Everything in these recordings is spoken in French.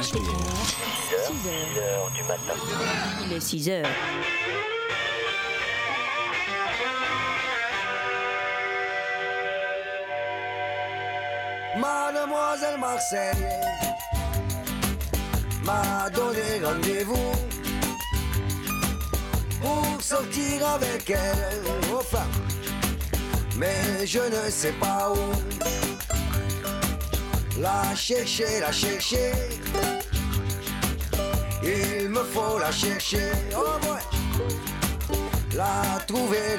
RTR, 6 heures du matin. Il est 6 heures. Mademoiselle Marseille m'a donné rendez-vous pour sortir avec elle, enfin, mais je ne sais pas où. La chercher, il me faut la chercher, oh ouais. La trouver,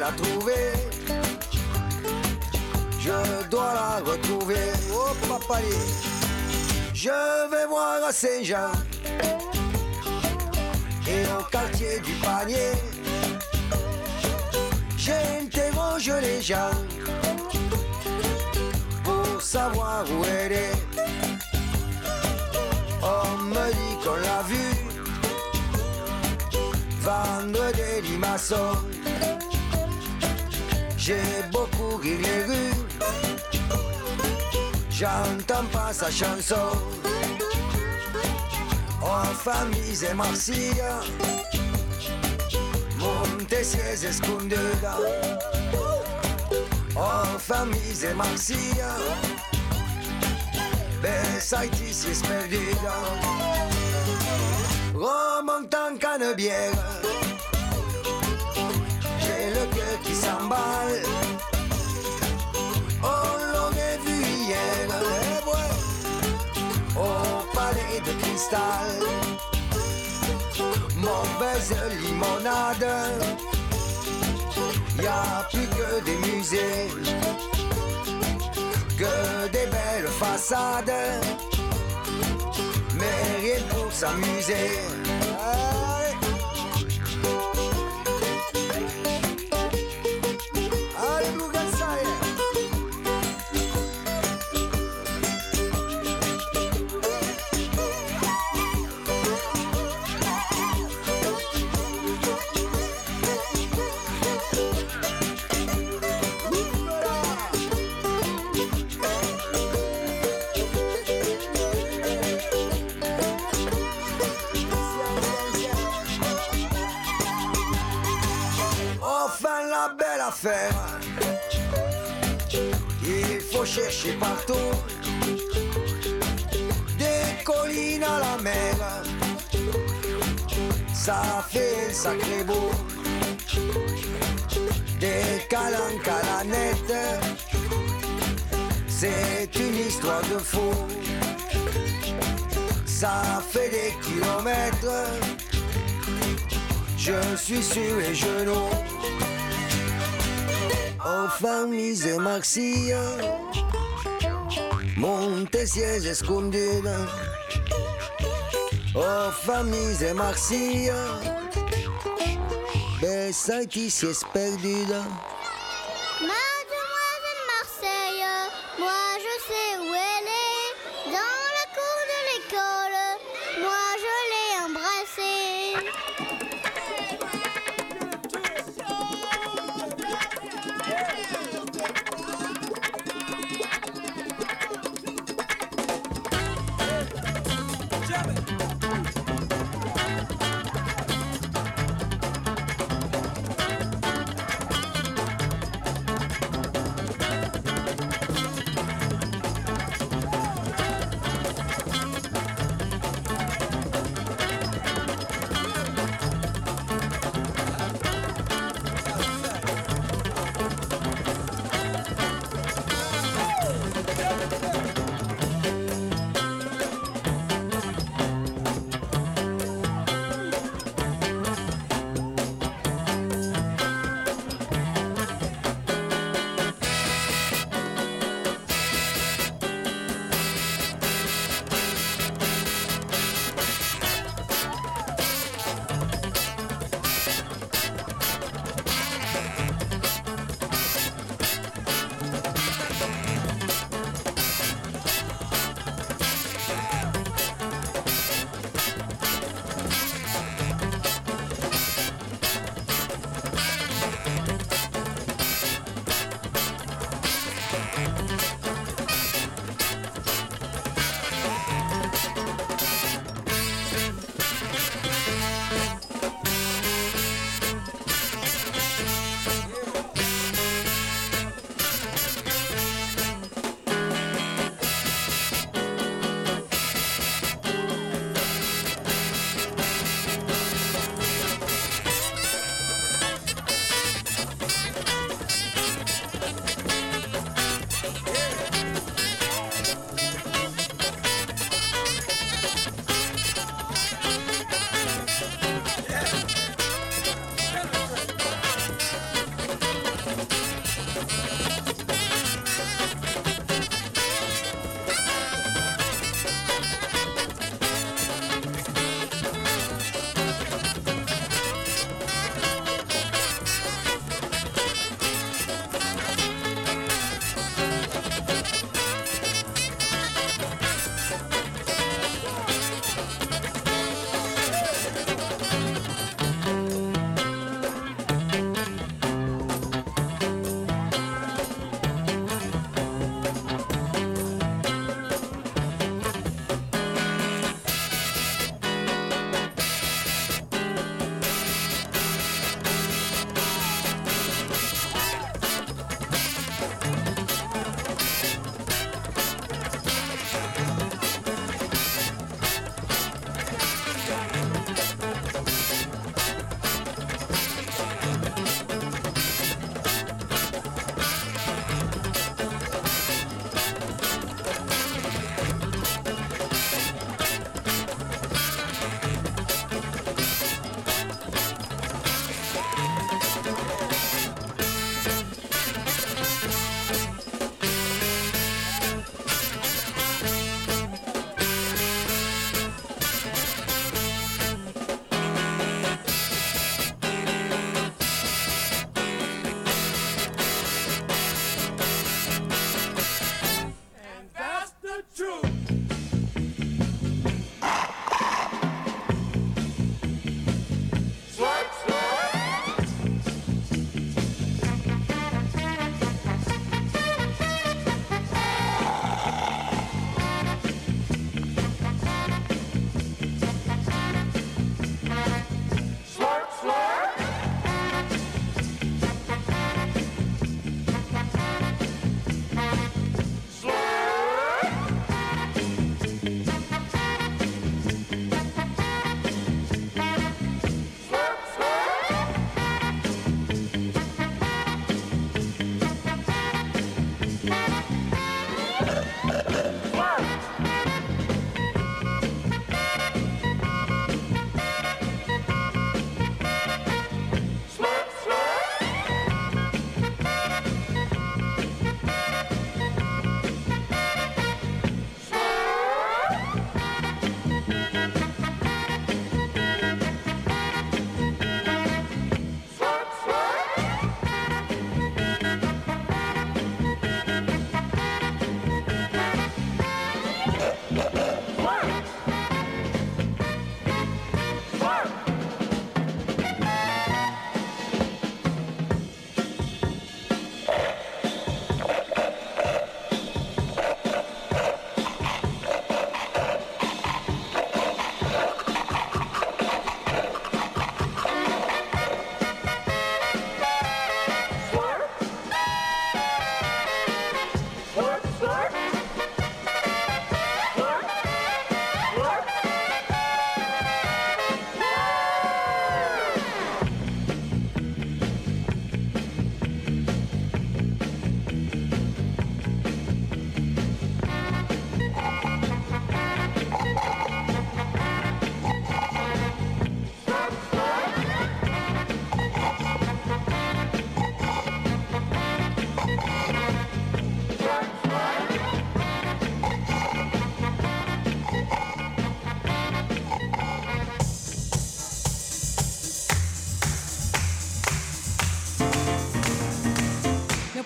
je dois la retrouver, oh papa. Je vais voir à Saint-Jean et au quartier du Panier. J'interroge les gens pour savoir où elle est. On me dit qu'on l'a vue vendre des limaçons. J'ai beaucoup ri les rues, j'entends pas sa chanson. En famille et Marcia, Montesies escondida. En famille et Marcia, Bessaiti si es perdida. Remonte en Canebière, j'ai le cœur qui s'emballe. On l'aurait vu hier, ouais, au palais de cristal. Mauvaise limonade, y'a plus que des musées, que des belles façades, mais rien pour s'amuser. Affaire. Il faut chercher partout, des collines à la mer, ça fait sacré beau, des calanques à la nette, c'est une histoire de fou, ça fait des kilomètres, je suis sur les genoux. En famille et Marcia, Montesies escondida. En famille et Marcia, Bessaiti si es perdida. Mademoiselle Marseille, moi je sais où elle est. Dans la cour de l'école, moi je l'ai embrassée.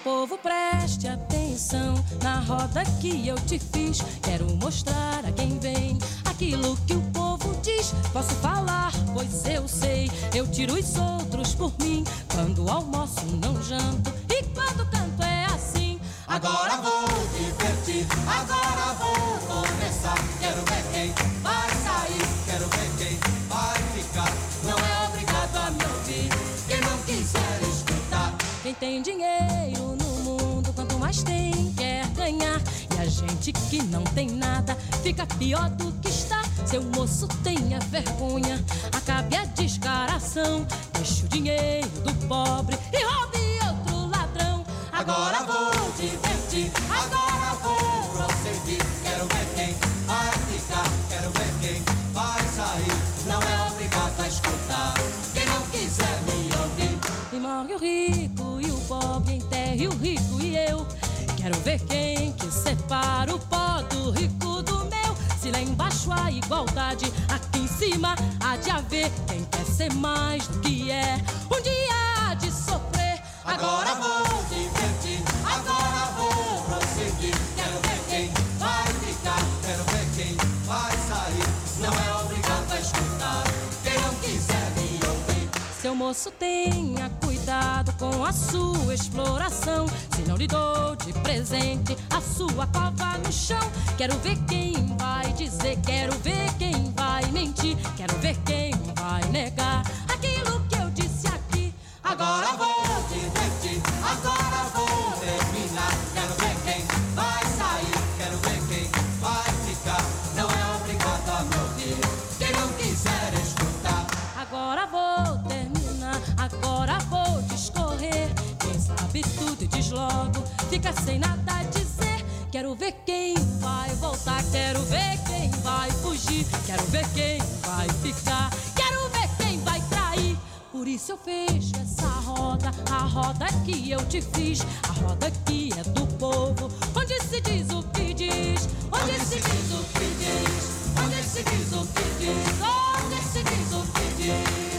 povo, preste atenção na roda que eu te fiz. Quero mostrar a quem vem aquilo que o povo diz. Posso falar, pois eu sei. Eu tiro os outros por mim. Quando almoço não janto e quando canto é assim. Agora vou divertir, agora vou começar. Quero ver quem vai sair, quero ver quem vai ficar. Não é obrigado a me ouvir, quem não quiser escutar. Quem tem dinheiro no mundo, quanto mais tem, quer ganhar. E a gente que não tem nada, fica pior do que está. Seu moço, tenha vergonha, acabe a descaração. Deixe o dinheiro do pobre e roube outro ladrão. Agora vou divertir, agora vou prosseguir. Quero ver quem vai ficar, quero ver quem vai sair. Não é obrigado a escutar, quem não quiser me ouvir. E morre o rico e o pobre, enterre o rico e eu. Quero ver quem que separa o pó do rico do meu. Se lá embaixo há igualdade, aqui em cima há de haver. Quem quer ser mais do que é, um dia há de sofrer. Agora vou divertir, agora vou prosseguir. Quero ver quem vai ficar, quero ver quem vai sair. Não é obrigado a escutar, quem não quiser me ouvir. Seu moço, tenha cuidado com a sua exploração. Se não lhe dou de presente a sua cova no chão. Quero ver quem vai dizer, quero ver quem vai mentir. Quero ver quem vai negar aquilo que eu disse aqui. Agora vou divertir, agora vou terminar. Quero ver quem vai sair, quero ver quem vai ficar. Não é obrigado a me ouvir, quem não quiser escutar. Agora vou terminar, agora vou discorrer. Quem sabe tudo e diz logo, fica sem nada a dizer. Quero ver quem vai voltar, quero ver quem vai fugir. Quero ver quem vai ficar, quero ver quem vai trair. Por isso eu fecho essa roda, a roda que eu te fiz. A roda que é do povo, onde se diz o que diz. Onde se diz o que diz, onde se diz o que diz. Onde se diz o que diz.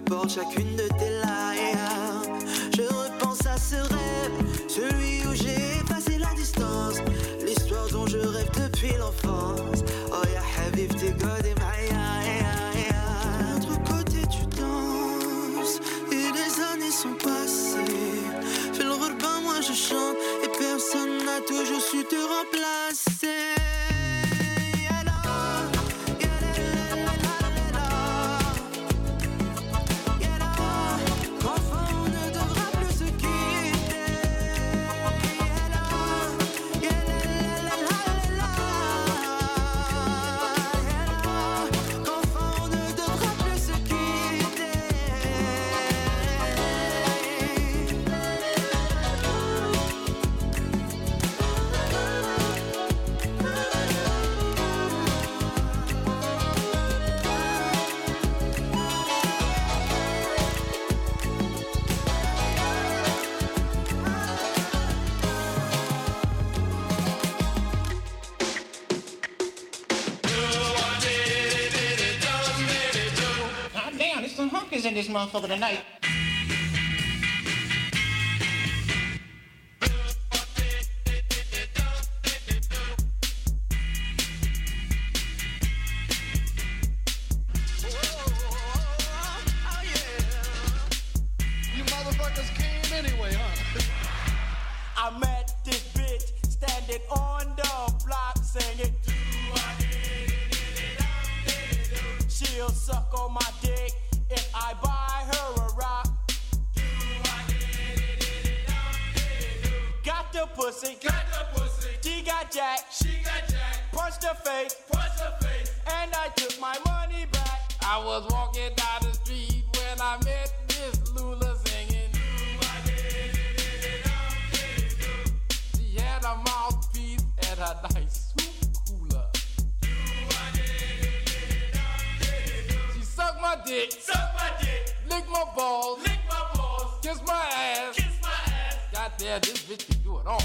porte chacune de tes lies. Je repense à ce rêve, celui où j'ai effacé la distance, l'histoire dont je rêve depuis l'enfance. Oh ya habibti qadi ma'aya. De l'autre côté tu danses et les années sont passées. Fais le repas, moi je chante et personne n'a toujours su te remplacer. In this motherfucker tonight. You motherfuckers came anyway, huh? I met this bitch standing on the block singing. She'll suck on my dick if I buy her a rock. Got the pussy, she got jacked, punched her face, and I took my money back. I was walking down the street when I met Miss Lula singing. She had a mouthpiece and a nice soup cooler. She sucked my dick, lick my balls, kiss my ass. Goddamn, this bitch can do it all.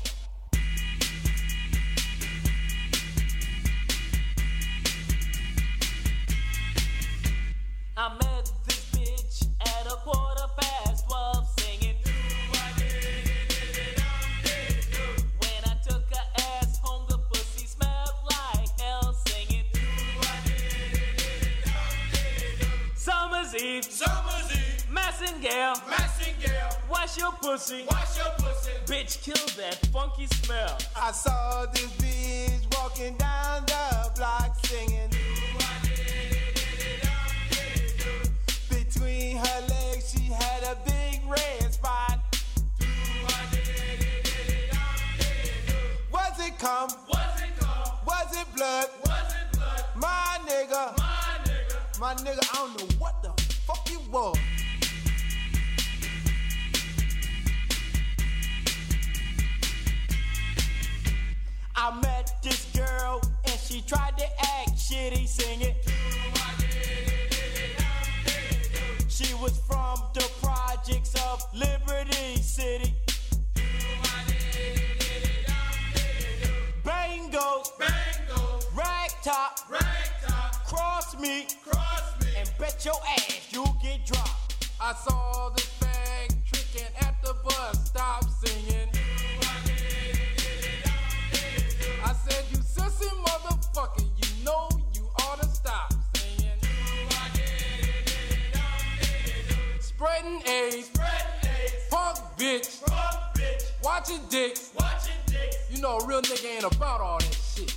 I met this bitch at 12:15 singing. When I took her ass home, the pussy smelled like hell singing. Summer's Eve, Massingale, wash your pussy, bitch, kill that funky smell. I saw this bitch walking down the block singing. Between her legs she had a big red spot. Was it cum? Was it blood? My nigga, I don't know what the fuck it was. I met this girl and she tried to act shitty singing. She was from the projects of Liberty City. Bangles, rag top, cross me, and bet your ass you'll get dropped. I saw this fag tricking at the bus stop singing. I said, you sissy motherfucker, you know you ought to stop singing. Spreading AIDS, punk bitch, watching dicks. You know a real nigga ain't about all that shit.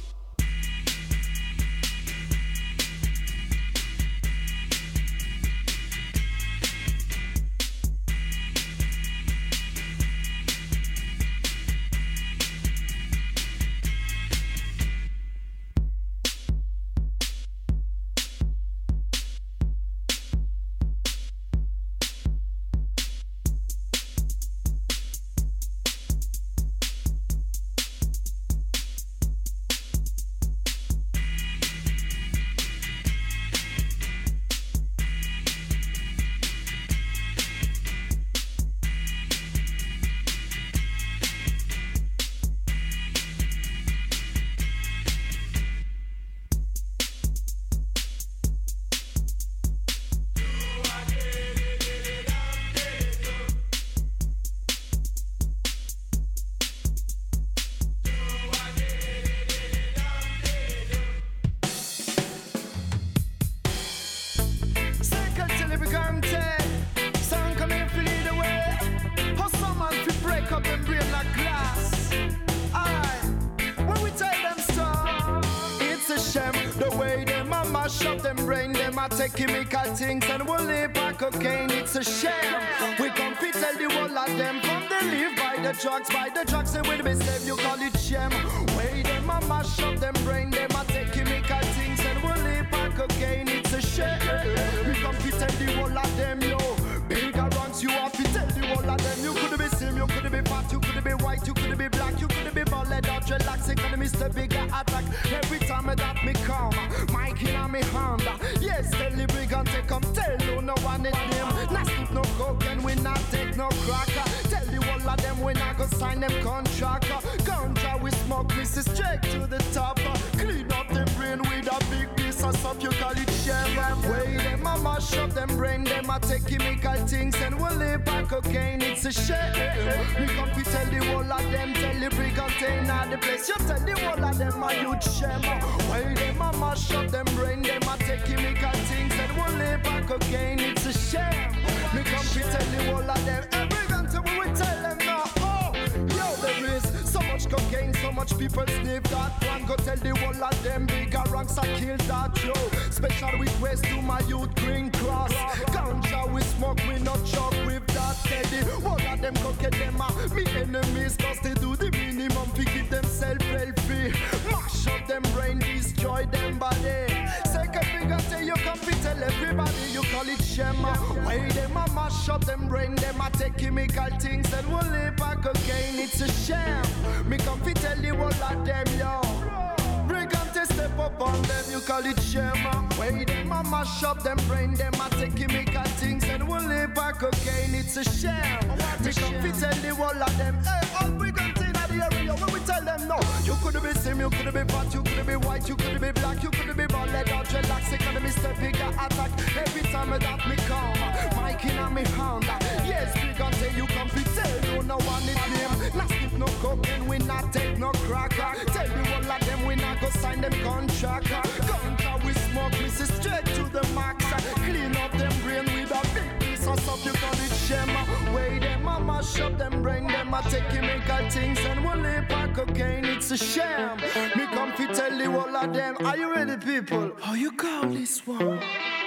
shame. The way them a mash up them brain, them a take chemical things and will live by cocaine. It's a shame. We come to tell the whole of them from the live by the drugs and with me slave. You call it shame. Way them a mash up them brain, them a take chemical things and will live by cocaine. It's a shame. We come to tell the whole of them, yo. Bigger wrongs, you have to tell the whole of them. You could be slim, you could be fat, you could be white, you could be black, you could be bald, or relax. Economy is the bigger attack. Every time that me come, Mike in me Honda. Yes, tell the brigand take come, tell you no one is them. Not sleep no coke and we not take no cracker. Tell the whole of them we not go sign them contract. Ganja we smoke, this is straight to the top. Clean up them brain with a big piece of stuff, you call it shame. Way them a mash up them brain, them a take chemical things and will live by cocaine. It's a shame. We come to tell the whole of them, tell the brigand take not the place. You tell the whole of them a huge shame. Why them a mash up them brain, them a take chemical things and will live by cocaine. It's a shame. We come to tell the whole of them, every gun we will tell them now. Oh, yo, there is so much cocaine, so much people sniff that one. Go tell the whole of them, bigger ranks are killed that yo. Special request to my youth green cross. Ganja we smoke, we not joke with that steady. All of them cocaine them are me enemies, cause they do the minimum to keep themselves healthy. Mash up them brain, destroy them body. Second finger say you come to tell everybody, you call it shame. Why them a mash up them brain, them a take chemical things and will live by cocaine. It's a shame. Me come to tell you all of them, yo. Brigante step up on them, you call it shame. Why them a mash up them brain, them a take chemical things and will live by cocaine. It's a shame. Me come to tell you all of them, hey, all brigante in the area, when we tell them no. You could be slim, you could be fat, you could be white, you could be black, you could be bald, or relax. Economy step bigger attack. Every time that me come, Mike in me Honda. Yes, brigante, you come to tell you no one is name. Not sleep no coke and we not take no cracker. Tell you all of them we not go sign them contract. Ganja we smoke, we see straight to the max. Clean up them brain with a big piece of stuff, you call it shame. Way them a mash up them brain, them a take chemical things and will live by cocaine. It's a shame. Me come to tell you all of them. Are you ready, people? How you call this one?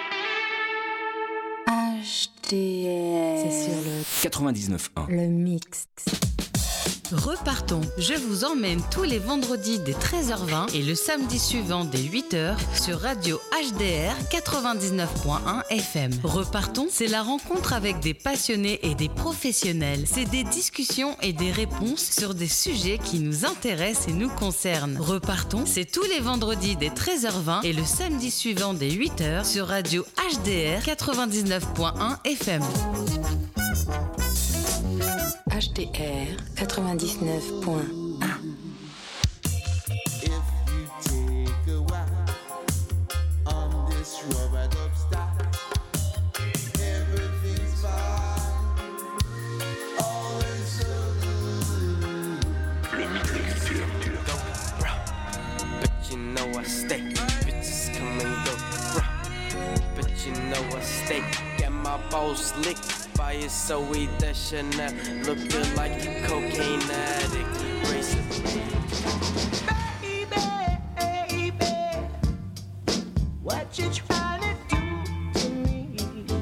HDR. C'est sur le 99.1. Le mix. Repartons. Je vous emmène tous les vendredis dès 13h20 et le samedi suivant dès 8h sur Radio HDR 99.1 FM. Repartons, c'est la rencontre avec des passionnés et des professionnels. C'est des discussions et des réponses sur des sujets qui nous intéressent et nous concernent. Repartons, c'est tous les vendredis dès 13h20 et le samedi suivant dès 8h sur Radio HDR 99.1 FM. HDR 99.1. Le mix de culture. But you know I stay, bitches come and go. But you know I stay, got my balls licked. Fire so we that Chanel looking like a cocaine addict. Baby, what you trying to do to me?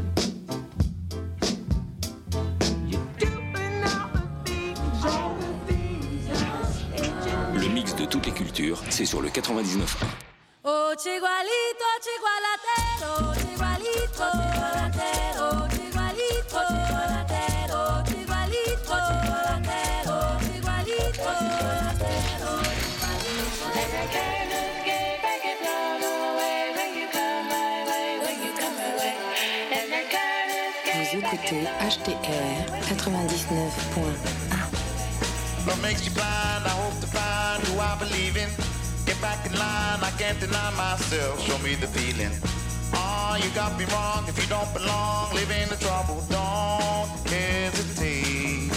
You're doing all the things. Le mix de toutes les cultures, c'est sur le 99.1. Oh, chigualito, chigualatero, chigualito, chigualatero, chigualito, chigualatero, chigualito, chigualatero, chigualito, chigualatero. Every kind of gay, make it blown away when you come my way, when you come my way. Every kind of gay. Vous écoutez HDR 99.1. What makes you blind? I hope to find who I believe in. Get back in line, I can't deny myself. Show me the feeling. Oh, you got me wrong. If you don't belong, live in the trouble. Don't hesitate.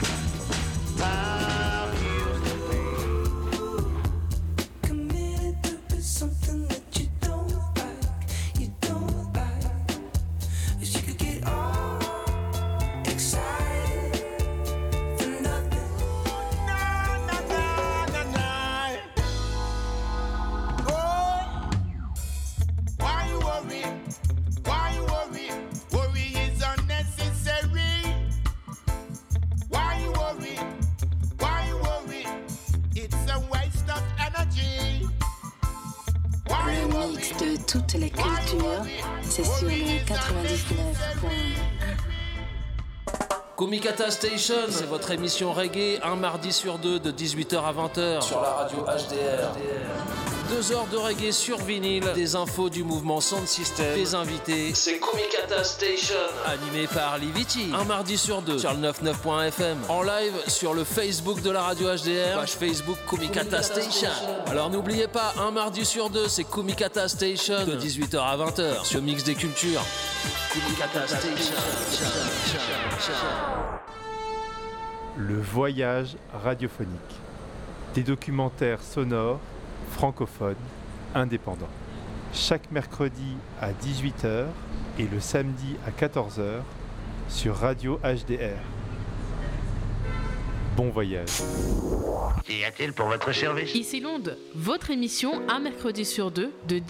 Time heals the pain. Committed to something that you don't like. You don't like. Wish you could get all excited for nothing. Oh, mix de toutes les cultures, c'est sur le 99.1. Kumikata Station, c'est votre émission reggae, un mardi sur deux de 18h à 20h sur la radio HDR. 2 heures de reggae sur vinyle, des infos du mouvement Sound System, des invités. C'est Kumikata Station, animé par Liviti. Un mardi sur deux sur le 99.fm. En live sur le Facebook de la radio HDR, page Facebook Kumikata Station. Alors n'oubliez pas, un mardi sur deux, c'est Kumikata Station de 18h à 20h sur Mix des Cultures. Kumikata Station. Le voyage radiophonique. Des documentaires sonores francophones, indépendants. Chaque mercredi à 18h et le samedi à 14h sur Radio HDR. Bon voyage. Qu'y a-t-il pour votre service ? Ici Londres, votre émission un mercredi sur deux de